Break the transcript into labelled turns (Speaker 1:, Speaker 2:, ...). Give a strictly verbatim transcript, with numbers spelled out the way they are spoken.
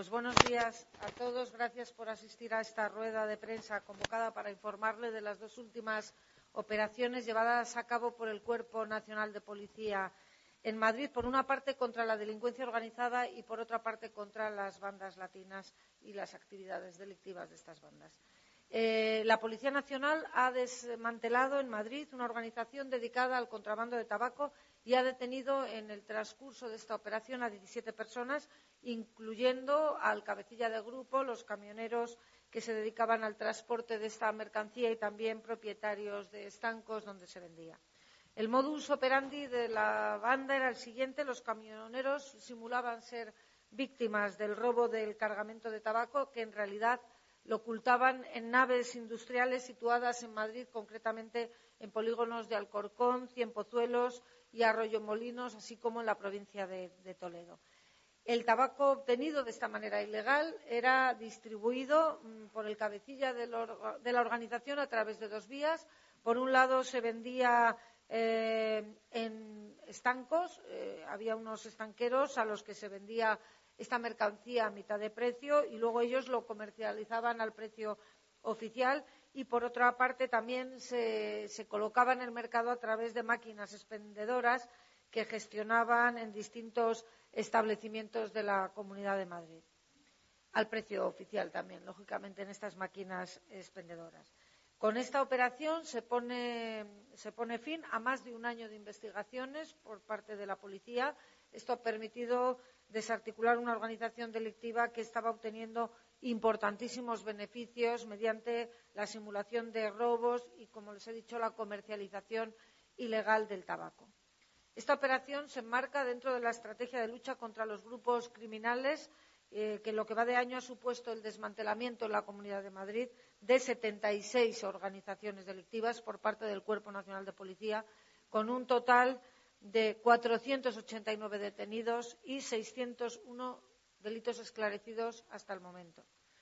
Speaker 1: Pues buenos días a todos. Gracias por asistir a esta rueda de prensa convocada para informarle de las dos últimas operaciones llevadas a cabo por el Cuerpo Nacional de Policía en Madrid, por una parte contra la delincuencia organizada y por otra parte contra las bandas latinas y las actividades delictivas de estas bandas. Eh, la Policía Nacional ha desmantelado en Madrid una organización dedicada al contrabando de tabaco y ha detenido en el transcurso de esta operación a diecisiete personas, incluyendo al cabecilla de grupo, los camioneros que se dedicaban al transporte de esta mercancía y también propietarios de estancos donde se vendía. El modus operandi de la banda era el siguiente: los camioneros simulaban ser víctimas del robo del cargamento de tabaco, que en realidad lo ocultaban en naves industriales situadas en Madrid, concretamente en polígonos de Alcorcón, Cienpozuelos y Arroyomolinos, así como en la provincia de, de Toledo. El tabaco obtenido de esta manera ilegal era distribuido mmm, por el cabecilla de, lo, de la organización a través de dos vías. Por un lado, se vendía eh, en estancos, eh, había unos estanqueros a los que se vendía esta mercancía a mitad de precio y luego ellos lo comercializaban al precio oficial, y por otra parte también se, se colocaba en el mercado a través de máquinas expendedoras que gestionaban en distintos establecimientos de la Comunidad de Madrid, al precio oficial también, lógicamente, en estas máquinas expendedoras. Con esta operación se pone, se pone fin a más de un año de investigaciones por parte de la policía. Esto ha permitido desarticular una organización delictiva que estaba obteniendo importantísimos beneficios mediante la simulación de robos y, como les he dicho, la comercialización ilegal del tabaco. Esta operación se enmarca dentro de la estrategia de lucha contra los grupos criminales, eh, que en lo que va de año ha supuesto el desmantelamiento en la Comunidad de Madrid de setenta y seis organizaciones delictivas por parte del Cuerpo Nacional de Policía, con un total de cuatrocientos ochenta y nueve detenidos y seiscientos uno delitos esclarecidos hasta el momento.